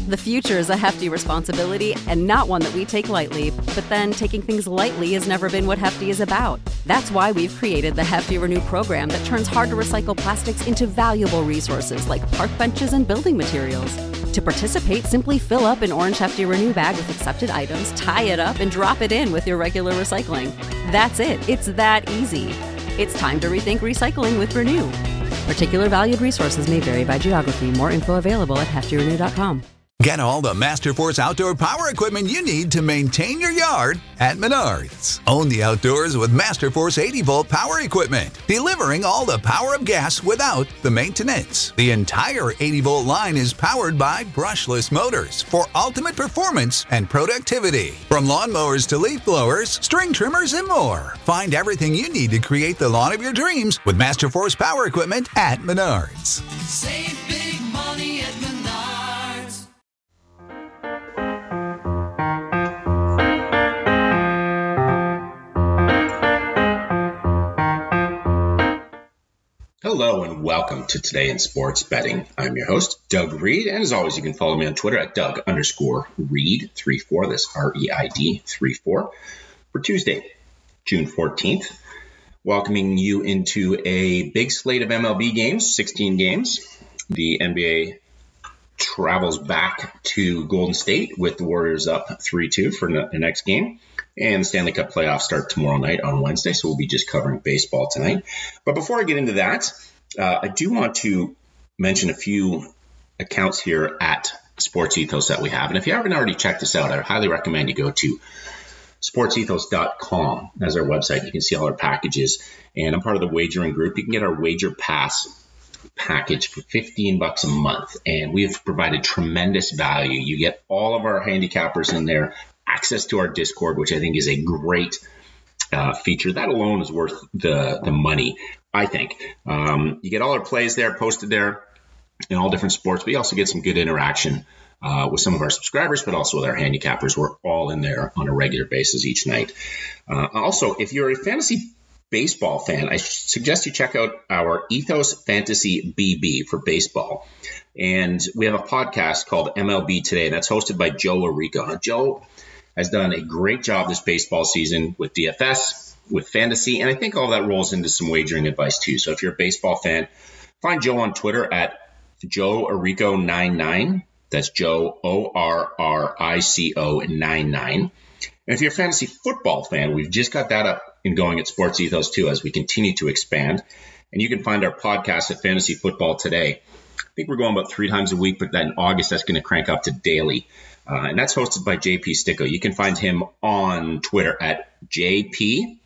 The future is a hefty responsibility and not one that we take lightly. But then taking things lightly has never been what Hefty is about. That's why we've created the Hefty Renew program that turns hard-to-recycle plastics into valuable resources like park benches and building materials. To participate, simply fill up an orange Hefty Renew bag with accepted items, tie it up, and drop it in with your regular recycling. That's it. It's that easy. It's time to rethink recycling with Renew. Particular valued resources may vary by geography. More info available at heftyrenew.com. Get all the Masterforce outdoor power equipment you need to maintain your yard at Menards. Own the outdoors with Masterforce 80-volt power equipment, delivering all the power of gas without the maintenance. The entire 80-volt line is powered by brushless motors for ultimate performance and productivity. From lawnmowers to leaf blowers, string trimmers, and more. Find everything you need to create the lawn of your dreams with Masterforce power equipment at Menards. Save big money at Menards. Hello and welcome to Today in Sports Betting. I'm your host, Doug Reed, and as always, you can follow me on Twitter at Doug_Reed34. That's REID 34 for Tuesday, June 14th. Welcoming you into a big slate of MLB games, 16 games. The NBA travels back to Golden State with the Warriors up 3-2 for the next game. And the Stanley Cup playoffs start tomorrow night on Wednesday, so we'll be just covering baseball tonight. But before I get into that, I do want to mention a few accounts here at Sports Ethos that we have. And if you haven't already checked this out, I highly recommend you go to sportsethos.com as our website. You can see all our packages. And I'm part of the wagering group. You can get our Wager Pass package for $15 a month. And we have provided tremendous value. You get all of our handicappers in there, access to our Discord, which I think is a great feature. That alone is worth the money, I think. You get all our plays there, posted there in all different sports, but you also get some good interaction with some of our subscribers, but also with our handicappers. We're all in there on a regular basis each night. Also, if you're a fantasy baseball fan, I suggest you check out our Ethos Fantasy BB for baseball. And we have a podcast called MLB Today, and that's hosted by Joe Arrico. Joe has done a great job this baseball season with DFS, with fantasy, and I think all that rolls into some wagering advice too. So if you're a baseball fan, find Joe on Twitter at Joe Arrico99. That's Joe ORRICO99. And if you're a fantasy football fan, we've just got that up and going at Sports Ethos too as we continue to expand. And you can find our podcast at Fantasy Football Today. I think we're going about 3 times a week, but then in August, that's going to crank up to daily. And that's hosted by JP Sticko. You can find him on Twitter at JP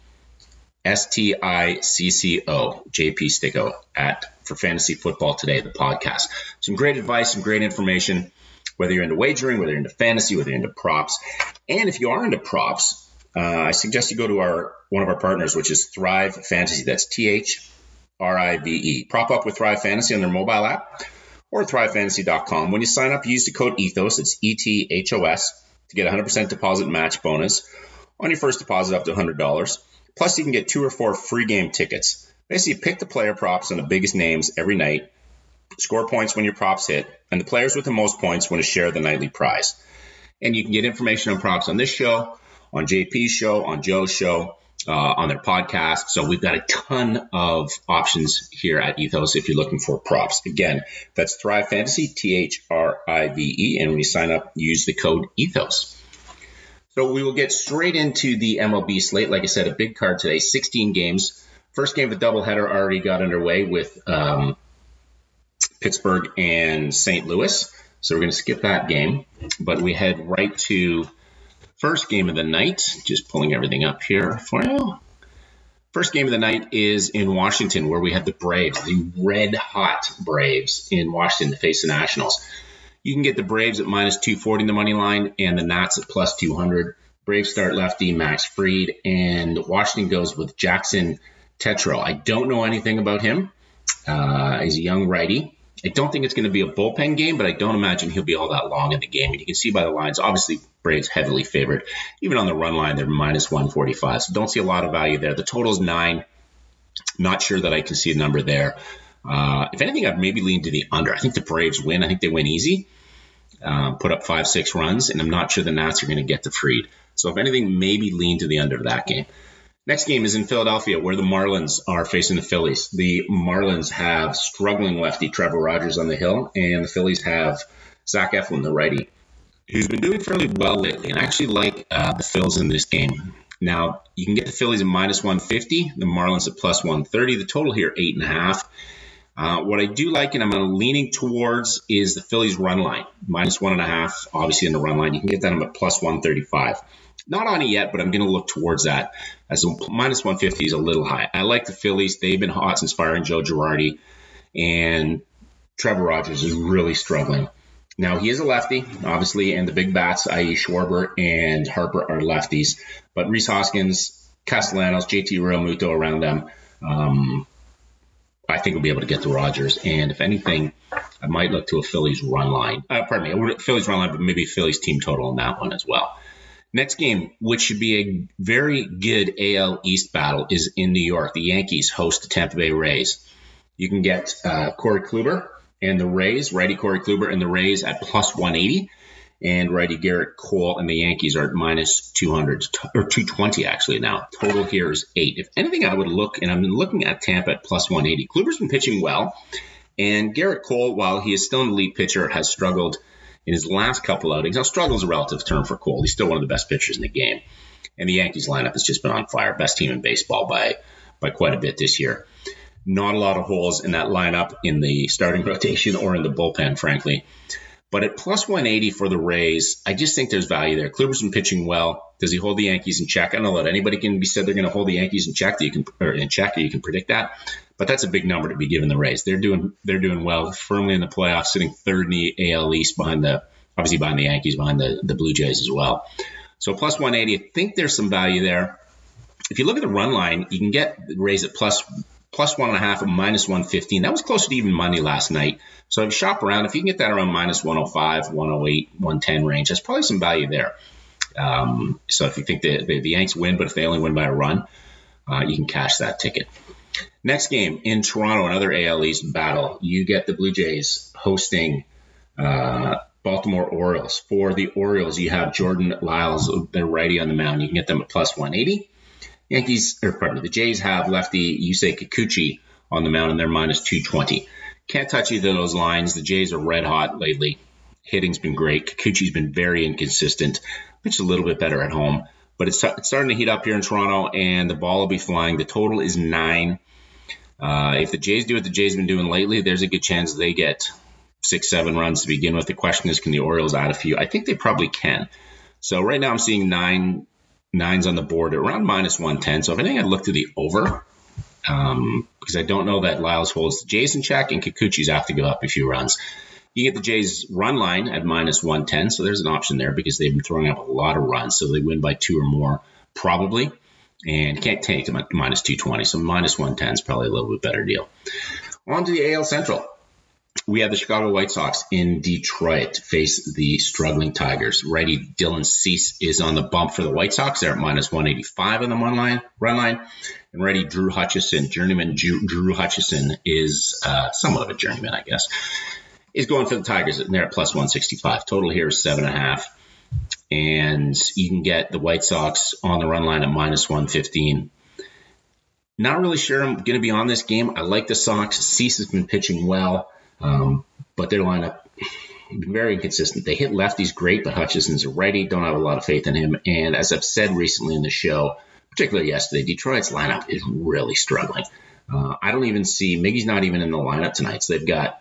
STICCO, JP Sticko for Fantasy Football Today, the podcast. Some great advice, some great information, whether you're into wagering, whether you're into fantasy, whether you're into props. And if you are into props, I suggest you go to one of our partners, which is Thrive Fantasy. That's THRIVE. Prop up with Thrive Fantasy on their mobile app or thrivefantasy.com. When you sign up, use the code ETHOS, it's ETHOS, to get a 100% deposit match bonus on your first deposit up to $100. Plus, you can get 2 or 4 free game tickets. Basically, pick the player props on the biggest names every night, score points when your props hit, and the players with the most points win a share of the nightly prize. And you can get information on props on this show, on JP's show, on Joe's show, on their podcast. So we've got a ton of options here at Ethos if you're looking for props. Again, that's Thrive Fantasy, THRIVE, and when you sign up, use the code ETHOS. So we will get straight into the MLB slate. Like I said, a big card today, 16 games. First game of the doubleheader already got underway with Pittsburgh and St. Louis. So we're going to skip that game, but we head right to first game of the night. Just pulling everything up here for you. First game of the night is in Washington, where we have the Braves, the red-hot Braves in Washington to face the Nationals. You can get the Braves at minus 240 in the money line and the Nats at plus 200. Braves start lefty Max Fried, and Washington goes with Jackson Tetreault. I don't know anything about him. He's a young righty. I don't think it's going to be a bullpen game, but I don't imagine he'll be all that long in the game. And you can see by the lines, obviously, Braves heavily favored. Even on the run line, they're minus 145. So don't see a lot of value there. The total is 9. Not sure that I can see a number there. If anything, I'd maybe lean to the under. I think the Braves win. I think they win easy. put up 5-6 runs, and I'm not sure the Nats are going to get to Fried. So if anything, maybe lean to the under of that game. Next game is in Philadelphia, where the Marlins are facing the Phillies. The Marlins have struggling lefty Trevor Rogers on the hill, and the Phillies have Zach Eflin, the righty, who's been doing fairly well lately. And I actually like the Phils in this game. Now, you can get the Phillies at minus 150, the Marlins at plus 130. The total here, 8.5. What I do like, and I'm leaning towards, is the Phillies run line, minus 1.5, obviously in the run line. You can get that at plus 135. Not on it yet, but I'm going to look towards that, as minus 150 is a little high. I like the Phillies. They've been hot since firing Joe Girardi, and Trevor Rogers is really struggling. Now, he is a lefty, obviously, and the big bats, i.e. Schwarber and Harper, are lefties. But Rhys Hoskins, Castellanos, JT Realmuto around them, I think we'll be able to get to Rogers. And if anything, I might look to a Phillies run line. Phillies run line, but maybe Phillies team total on that one as well. Next game, which should be a very good AL East battle, is in New York. The Yankees host the Tampa Bay Rays. You can get Corey Kluber and the Rays, righty Corey Kluber and the Rays at plus 180, and righty Garrett Cole and the Yankees are at minus 200, or 220 actually now. Total here is 8. If anything, I would look, and I'm looking at Tampa at plus 180. Kluber's been pitching well, and Garrett Cole, while he is still an elite pitcher, has struggled in his last couple outings. Now, struggle is a relative term for Cole. He's still one of the best pitchers in the game. And the Yankees lineup has just been on fire. Best team in baseball by quite a bit this year. Not a lot of holes in that lineup in the starting rotation or in the bullpen, frankly. But at plus 180 for the Rays, I just think there's value there. Kluber's been pitching well. Does he hold the Yankees in check? I don't know that anybody can be said they're going to hold the Yankees in check. You can predict that. But that's a big number to be given the Rays. They're doing well, firmly in the playoffs, sitting third in the AL East behind the Yankees, behind the Blue Jays as well. So plus 180, I think there's some value there. If you look at the run line, you can get the Rays at plus 1.5 at minus 115. That was closer to even money last night. So if you shop around, if you can get that around minus 105, 108, 110 range, there's probably some value there. So if you think the Yanks win, but if they only win by a run, you can cash that ticket. Next game in Toronto, another AL East battle. You get the Blue Jays hosting Baltimore Orioles. For the Orioles, you have Jordan Lyles, their righty on the mound. You can get them at plus 180. The Jays have lefty Yusei Kikuchi on the mound, and they're minus 220. Can't touch either of those lines. The Jays are red hot lately. Hitting's been great. Kikuchi's been very inconsistent. Pitched a little bit better at home. But it's starting to heat up here in Toronto, and the ball will be flying. The total is 9. If the Jays do what the Jays have been doing lately, there's a good chance they get 6-7 runs to begin with. The question is, can the Orioles add a few? I think they probably can. So right now I'm seeing 9s on the board at around minus 110. So if anything, I'd look to the over because I don't know that Lyles holds the Jays in check, and Kikuchi's have to go up a few runs. You get the Jays run line at minus 110, so there's an option there because they've been throwing up a lot of runs, so they win by 2 or more probably, and can't take them at minus 220, so minus 110 is probably a little bit better deal. On to the AL Central. We have the Chicago White Sox in Detroit to face the struggling Tigers. Righty Dylan Cease is on the bump for the White Sox. They're at minus 185 on the run line. And righty Drew Hutchison, journeyman Drew Hutchison is somewhat of a journeyman, I guess, is going for the Tigers, and they're at plus 165. Total here is 7.5. And you can get the White Sox on the run line at minus 115. Not really sure I'm going to be on this game. I like the Sox. Cease has been pitching well, but their lineup been very inconsistent. They hit lefties great, but Hutchison's a righty. Don't have a lot of faith in him. And as I've said recently in the show, particularly yesterday, Detroit's lineup is really struggling. I don't even see Miggy's not even in the lineup tonight. So they've got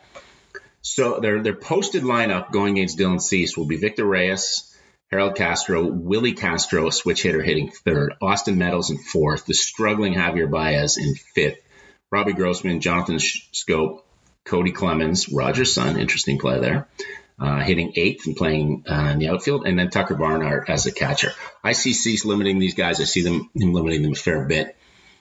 their posted lineup going against Dylan Cease will be Victor Reyes, Harold Castro, Willie Castro, a switch hitter hitting third, Austin Meadows in fourth, the struggling Javier Baez in fifth, Robbie Grossman, Jonathan Scope, Cody Clemens, Roger's son, interesting play there, hitting eighth and playing in the outfield, and then Tucker Barnhart as a catcher. I see Cease limiting these guys. I see him limiting them a fair bit.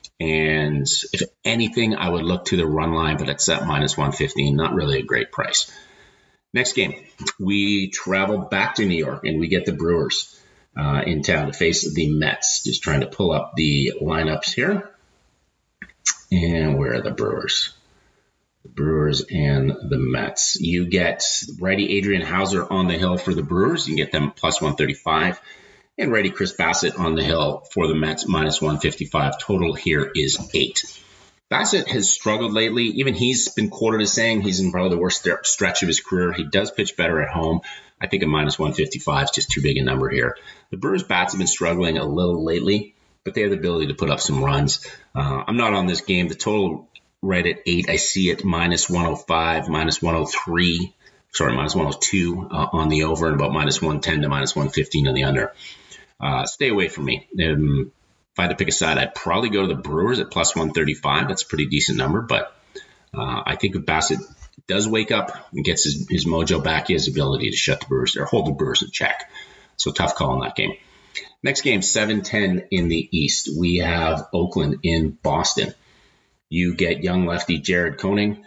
And if anything, I would look to the run line, but it's at minus 115, not really a great price. Next game, we travel back to New York, and we get the Brewers in town to face the Mets. Just trying to pull up the lineups here. And where are the Brewers? The Brewers and the Mets. You get righty Adrian Hauser on the hill for the Brewers. You can get them plus 135. And righty Chris Bassett on the hill for the Mets, minus 155. Total here is 8. Bassett has struggled lately. Even he's been quoted as saying he's in probably the worst stretch of his career. He does pitch better at home. I think a minus 155 is just too big a number here. The Brewers' bats have been struggling a little lately, but they have the ability to put up some runs. I'm not on this game. The total right at 8. I see it minus 105, minus 103. Sorry, minus 102 on the over, and about minus 110 to minus 115 on the under. Stay away from me. If I had to pick a side, I'd probably go to the Brewers at plus 135. That's a pretty decent number, but I think if Bassett does wake up and gets his mojo back, he has the ability to shut the Brewers or hold the Brewers in check. So tough call in that game. Next game, 7-10 in the East. We have Oakland in Boston. You get young lefty Jared Koenig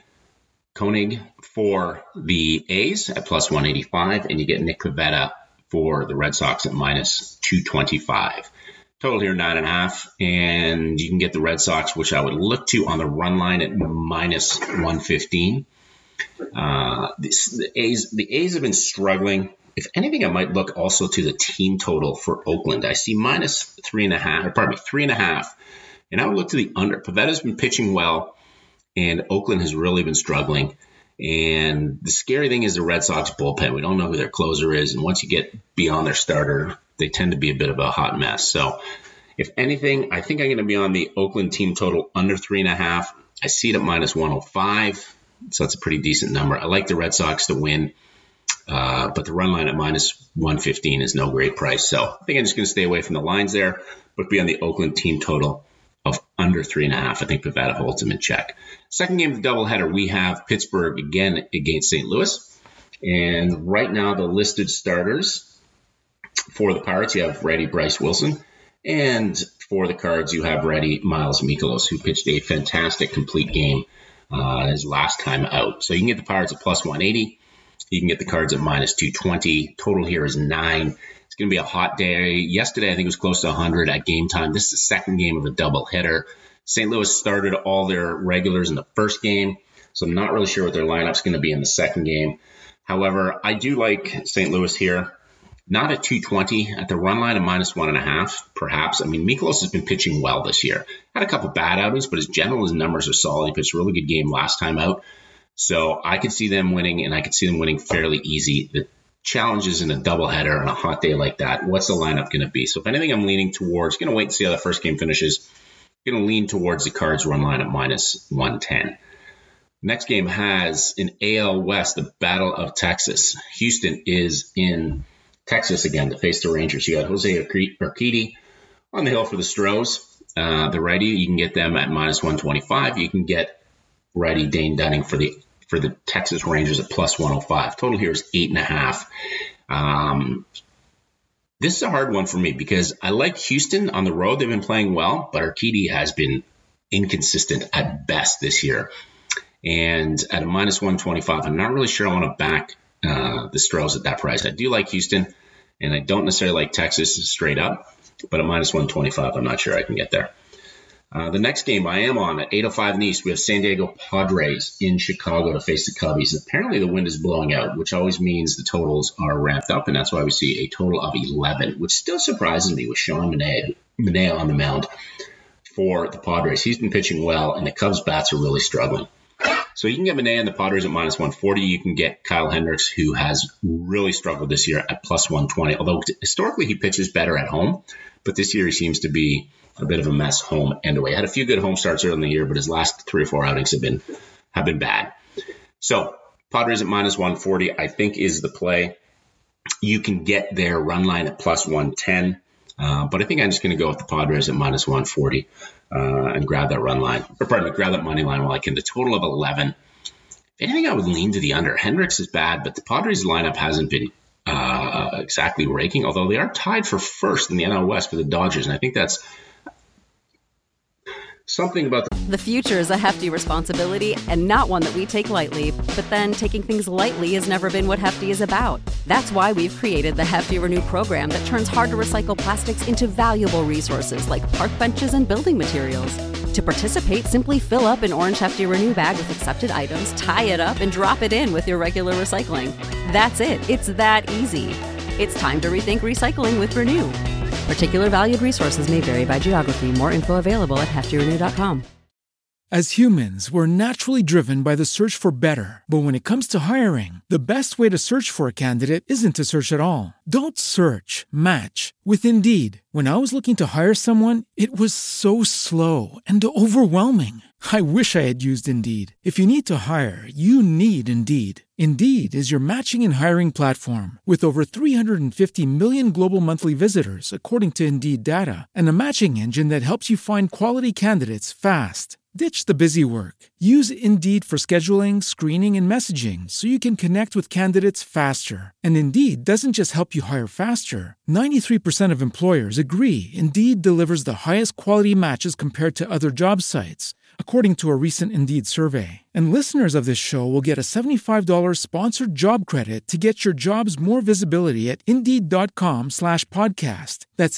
for the A's at plus 185, and you get Nick Pivetta for the Red Sox at minus 225. Total here 9.5, and you can get the Red Sox, which I would look to on the run line at minus 115. The A's have been struggling. If anything, I might look also to the team total for Oakland. I see minus 3.5, and I would look to the under. Pavetta's been pitching well, and Oakland has really been struggling. And the scary thing is the Red Sox bullpen. We don't know who their closer is, and once you get beyond their starter, they tend to be a bit of a hot mess. So if anything, I think I'm going to be on the Oakland team total under 3.5. I see it at minus 105, so that's a pretty decent number. I like the Red Sox to win, but the run line at minus 115 is no great price. So I think I'm just going to stay away from the lines there, but be on the Oakland team total of under 3.5. I think Pivetta holds him in check. Second game of the doubleheader, we have Pittsburgh again against St. Louis. And right now, the listed starters for the Pirates, you have righty Bryce Wilson. And for the Cards, you have righty Miles Mikolas, who pitched a fantastic complete game his last time out. So you can get the Pirates at plus 180. You can get the Cards at minus 220. Total here is 9. It's going to be a hot day. Yesterday, I think it was close to 100 at game time. This is the second game of a doubleheader. St. Louis started all their regulars in the first game, so I'm not really sure what their lineup's going to be in the second game. However, I do like St. Louis here. Not at 220, at the run line of minus 1.5, perhaps. I mean, Mikolas has been pitching well this year. Had a couple bad outings, but his numbers are solid. He pitched a really good game last time out. So I could see them winning, and I could see them winning fairly easy. The challenges in a doubleheader on a hot day like that, what's the lineup going to be? So if anything, I'm leaning towards, going to wait and see how the first game finishes. Going to lean towards the Cards run line at minus 110. Next game has an AL West, the Battle of Texas. Houston is in Texas again to face the Rangers. You got Jose Urquidy on the hill for the Stros. The righty, you can get them at minus 125. You can get righty Dane Dunning for the Texas Rangers at plus 105. Total here is 8.5. This is a hard one for me because I like Houston on the road. They've been playing well, but Urquidy has been inconsistent at best this year. And at a minus 125, I'm not really sure I want to back the Stros at that price. I do like Houston, and I don't necessarily like Texas straight up, but at minus 125, I'm not sure I can get there. The next game I am on at 8:05 in the East, we have San Diego Padres in Chicago to face the Cubbies. Apparently the wind is blowing out, which always means the totals are ramped up, and that's why we see a total of 11, which still surprises me with Sean Manaea on the mound for the Padres. He's been pitching well, and the Cubs bats are really struggling. So you can get Manaea and the Padres at minus 140. You can get Kyle Hendricks, who has really struggled this year, at plus 120, although historically he pitches better at home, but this year he seems to be a bit of a mess home and away. Had a few good home starts early in the year, but his last 3 or 4 outings have been bad. So Padres at minus 140, I think, is the play. You can get their run line at plus 110, but I think I'm just going to go with the Padres at minus 140 and grab that run line, grab that money line while I can. The total of 11. If anything, I would lean to the under. Hendricks is bad, but the Padres lineup hasn't been exactly raking, although they are tied for first in the NL West for the Dodgers, and I think that's something about The future is a hefty responsibility and not one that we take lightly. But then taking things lightly has never been what Hefty is about. That's why we've created the Hefty Renew program that turns hard-to-recycle plastics into valuable resources like park benches and building materials. To participate, simply fill up an orange Hefty Renew bag with accepted items, tie it up, and drop it in with your regular recycling. That's it. It's that easy. It's time to rethink recycling with Renew. Particular valued resources may vary by geography. More info available at heftyrenew.com. As humans, we're naturally driven by the search for better. But when it comes to hiring, the best way to search for a candidate isn't to search at all. Don't search, match with Indeed. When I was looking to hire someone, it was so slow and overwhelming. I wish I had used Indeed. If you need to hire, you need Indeed. Indeed is your matching and hiring platform with over 350 million global monthly visitors, according to Indeed data, and a matching engine that helps you find quality candidates fast. Ditch the busy work. Use Indeed for scheduling, screening, and messaging so you can connect with candidates faster. And Indeed doesn't just help you hire faster. 93% of employers agree Indeed delivers the highest quality matches compared to other job sites, according to a recent Indeed survey. And listeners of this show will get a $75 sponsored job credit to get your jobs more visibility at Indeed.com/podcast. That's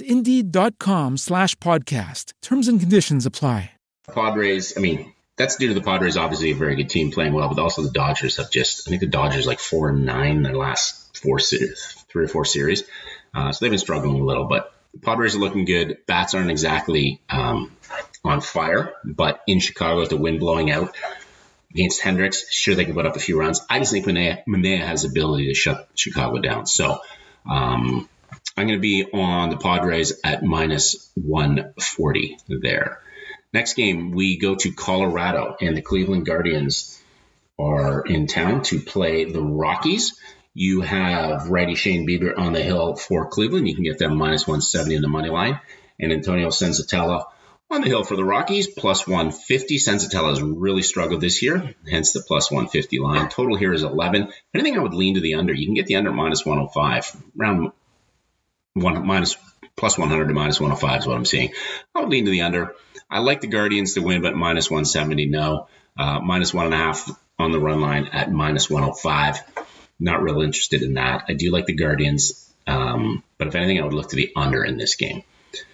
Indeed.com/podcast. Terms and conditions apply. Padres, that's due to the Padres, obviously a very good team playing well, but also the Dodgers have I think the Dodgers like 4-9 in their last 3 or 4 series. So they've been struggling a little, but the Padres are looking good. Bats aren't exactly on fire, but in Chicago with the wind blowing out against Hendricks, sure they can put up a few runs. I just think Manaea has the ability to shut Chicago down. So I'm going to be on the Padres at minus 140 there. Next game, we go to Colorado, and the Cleveland Guardians are in town to play the Rockies. You have righty Shane Bieber on the hill for Cleveland. You can get them minus 170 in the money line. And Antonio Senzatella on the hill for the Rockies, plus 150. Senzatella has really struggled this year, hence the plus 150 line. Total here is 11. If anything, I would lean to the under. You can get the under minus 105, around plus 100 to minus 105 is what I'm seeing. I would lean to the under. I like the Guardians to win, but minus 170, no. Minus 1.5 on the run line at minus 105. Not real interested in that. I do like the Guardians, but if anything, I would look to the under in this game.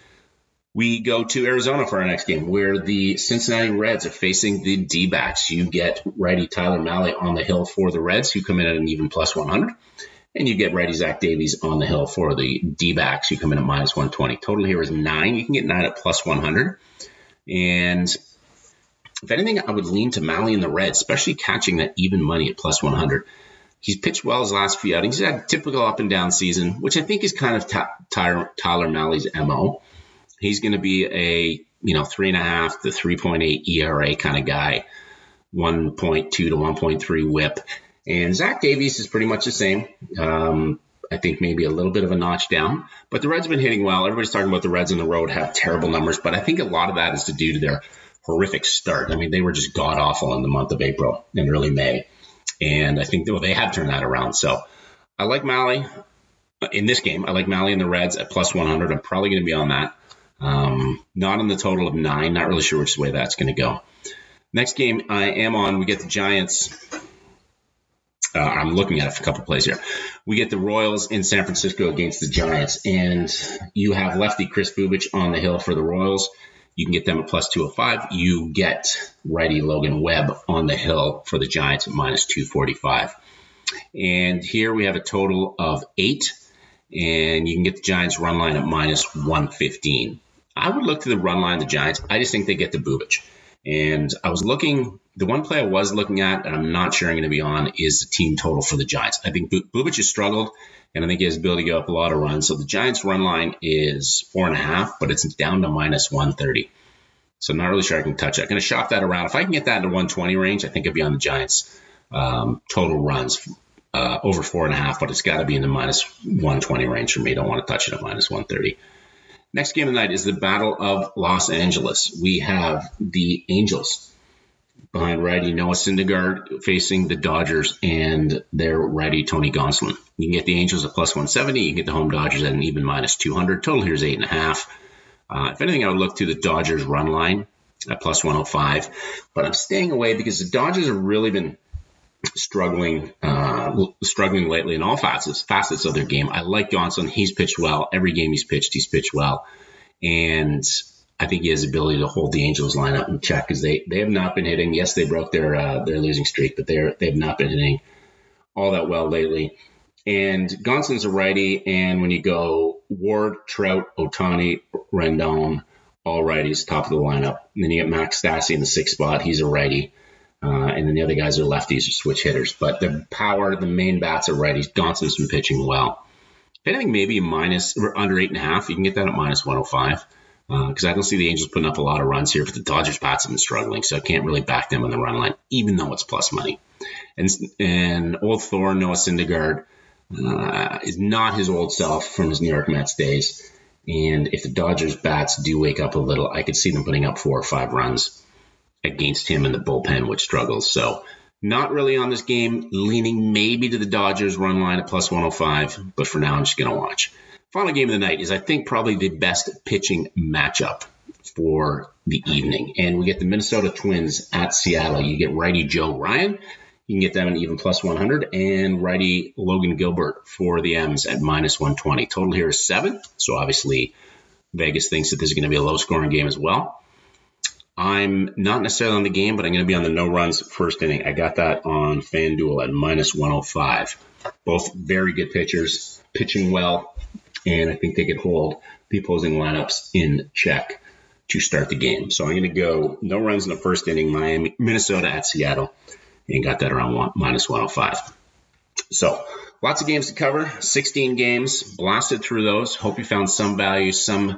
We go to Arizona for our next game, where the Cincinnati Reds are facing the D-backs. You get righty Tyler Mahle on the hill for the Reds, who come in at an even plus 100. And you get righty Zach Davies on the hill for the D-backs, who come in at minus 120. Total here is 9. You can get 9 at plus 100. And if anything, I would lean to Mahle and the Reds, especially catching that even money at plus 100. He's pitched well his last few outings. He's had a typical up and down season, which I think is kind of Tyler Mahle's MO. He's going to be a 3.5 to 3.8 ERA kind of guy, 1.2 to 1.3 WHIP. And Zach Davies is pretty much the same. I think maybe a little bit of a notch down. But the Reds have been hitting well. Everybody's talking about the Reds on the road have terrible numbers, but I think a lot of that is due to their horrific start. They were just god-awful in the month of April and early May. And I think they have turned that around. So I like Mahle in this game. I like Mahle and the Reds at plus 100. I'm probably going to be on that. Not on the total of 9. Not really sure which way that's going to go. Next game I am on, we get the Giants. I'm looking at a couple plays here. We get the Royals in San Francisco against the Giants, and you have lefty Chris Bubich on the hill for the Royals. You can get them at plus 205. You get righty Logan Webb on the hill for the Giants at minus 245. And here we have a total of 8, and you can get the Giants run line at minus 115. I would look to the run line of the Giants. I just think they get the Bubich. And I was looking, the one play I was looking at, and I'm not sure I'm going to be on, is the team total for the Giants. I think Bubich has struggled, and I think he has the ability to give up a lot of runs. So the Giants' run line is 4.5, but it's down to minus 130. So I'm not really sure I can touch that. I'm going to shop that around. If I can get that in the 120 range, I think I'd be on the Giants' total runs over 4.5, but it's got to be in the minus 120 range for me. Don't want to touch it at minus 130. Next game of the night is the Battle of Los Angeles. We have the Angels behind righty Noah Syndergaard facing the Dodgers and their righty Tony Gonsolin. You can get the Angels at plus 170. You can get the home Dodgers at an even minus 200. Total here is 8.5. If anything, I would look to the Dodgers run line at plus 105. But I'm staying away because the Dodgers have really been struggling lately in all facets of their game. I like Johnson. He's pitched well. Every game he's pitched well. And I think he has the ability to hold the Angels lineup in check because they have not been hitting. Yes, they broke their losing streak, but they have not been hitting all that well lately. And Johnson's a righty, and when you go Ward, Trout, Ohtani, Rendon, all righties, top of the lineup. And then you get Max Stassi in the 6th spot. He's a righty. And then the other guys are lefties or switch hitters. But the power, the main bats are righties. Johnson's been pitching well. If anything, maybe a minus or under 8.5. You can get that at minus 105. Because I don't see the Angels putting up a lot of runs here. But the Dodgers bats have been struggling, so I can't really back them on the run line, even though it's plus money. And old Thor, Noah Syndergaard, is not his old self from his New York Mets days. And if the Dodgers bats do wake up a little, I could see them putting up 4 or 5 runs against him in the bullpen, which struggles. So not really on this game, leaning maybe to the Dodgers run line at plus 105. But for now, I'm just going to watch. Final game of the night is, I think, probably the best pitching matchup for the evening. And we get the Minnesota Twins at Seattle. You get righty Joe Ryan. You can get them at even plus 100, and righty Logan Gilbert for the M's at minus 120. Total here is 7. So obviously Vegas thinks that this is going to be a low-scoring game as well. I'm not necessarily on the game, but I'm going to be on the no runs first inning. I got that on FanDuel at minus 105. Both very good pitchers, pitching well, and I think they could hold the opposing lineups in check to start the game. So I'm going to go no runs in the first inning, Minnesota at Seattle, and got that around minus 105. So lots of games to cover, 16 games, blasted through those. Hope you found some value, some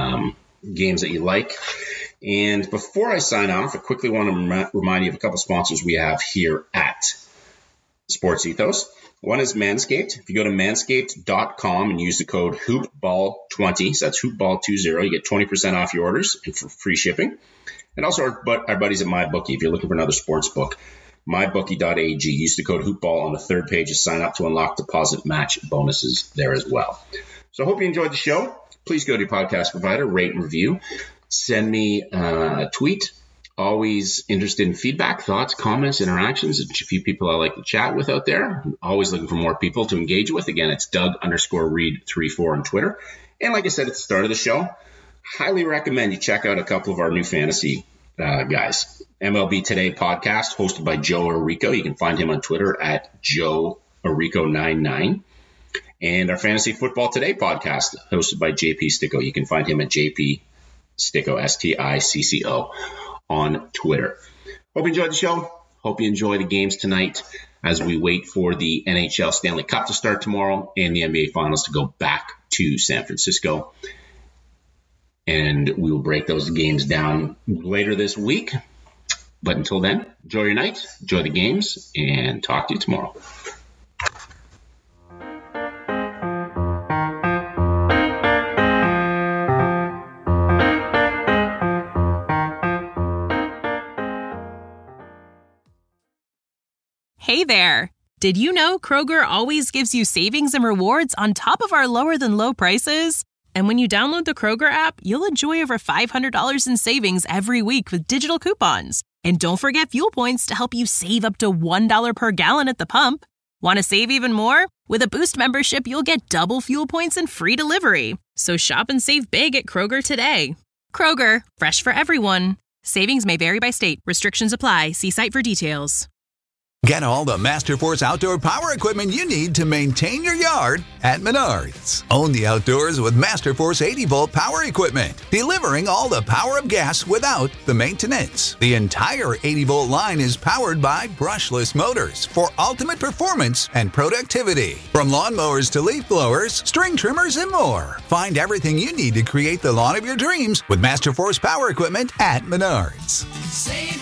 games that you like. And before I sign off, I quickly want to remind you of a couple sponsors we have here at Sports Ethos. One is Manscaped. If you go to manscaped.com and use the code HoopBall20, so that's HoopBall20, you get 20% off your orders and for free shipping. And also our buddies at MyBookie. If you're looking for another sports book, mybookie.ag. Use the code HoopBall on the 3rd page to sign up to unlock deposit match bonuses there as well. So I hope you enjoyed the show. Please go to your podcast provider, rate and review. Send me a tweet. Always interested in feedback, thoughts, comments, interactions. There's a few people I like to chat with out there. Always looking for more people to engage with. Again, it's Doug_Reed34 on Twitter. And like I said at the start of the show, highly recommend you check out a couple of our new fantasy guys. MLB Today podcast hosted by Joe Arico. You can find him on Twitter at JoeArico99. And our Fantasy Football Today podcast hosted by JP Sticko. You can find him at JP Sticko, STICCO, on Twitter. Hope you enjoyed the show. Hope you enjoy the games tonight as we wait for the NHL Stanley Cup to start tomorrow and the NBA Finals to go back to San Francisco. And we will break those games down later this week. But until then, enjoy your night, enjoy the games, and talk to you tomorrow. Hey there! Did you know Kroger always gives you savings and rewards on top of our lower-than-low prices? And when you download the Kroger app, you'll enjoy over $500 in savings every week with digital coupons. And don't forget fuel points to help you save up to $1 per gallon at the pump. Want to save even more? With a Boost membership, you'll get double fuel points and free delivery. So shop and save big at Kroger today. Kroger, fresh for everyone. Savings may vary by state. Restrictions apply. See site for details. Get all the Masterforce outdoor power equipment you need to maintain your yard at Menards. Own the outdoors with Masterforce 80-volt power equipment, delivering all the power of gas without the maintenance. The entire 80-volt line is powered by brushless motors for ultimate performance and productivity. From lawnmowers to leaf blowers, string trimmers, and more. Find everything you need to create the lawn of your dreams with Masterforce power equipment at Menards. Save